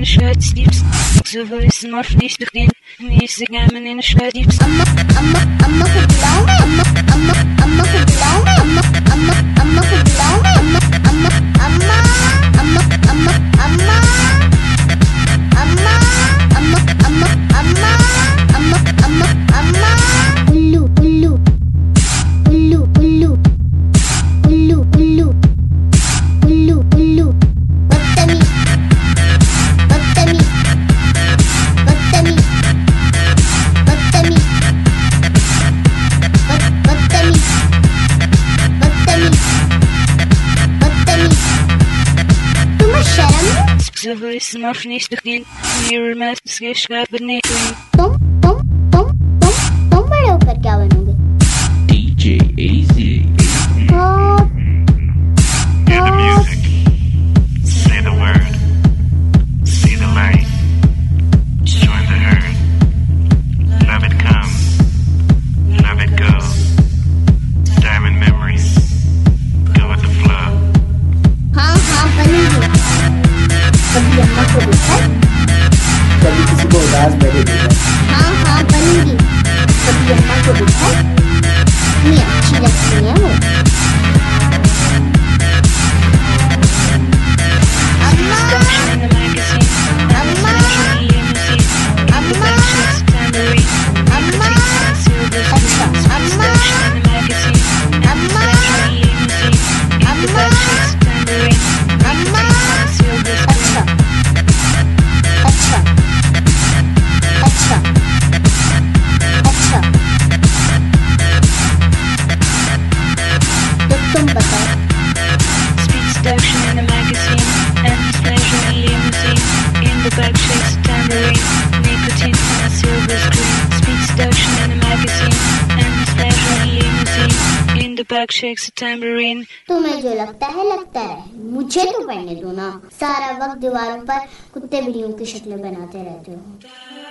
Schreibtiefs. So wissen wir nicht durch den mäßigen Gamen in der Schreibtiefs. Amma geblau, Amma geblau, Amma geblau, So wissen wir nicht durch den Mirror Maths geschrieben nicht. तुम बड़े होकर क्या बनोगे? DJ AZ. Hear the music, say the word, see the light, join the herd. Love it come, love it go. Diamond memories, go with the flow. हाँ बनेगी। कभी अम्मा को देखा है? कभी किसी को उदास बैठे देखा? हाँ बनेगी। कभी अम्मा को देखा है? नहीं अच्छी लगती है वो। तुम बताओ। Speed seduction in the magazine, endless pleasure in limousine. In the back shakes a tambourine, nicotine on a silver screen. Speed seduction in the magazine, endless pleasure in limousine. In the back shakes a tambourine. तुम्हें जो लगता है लगता रहे, मुझे तो पढ़ने दो ना। सारा वक्त दीवारों पर कुत्ते बिल्लियों की शक्लें बनाते रहते हो।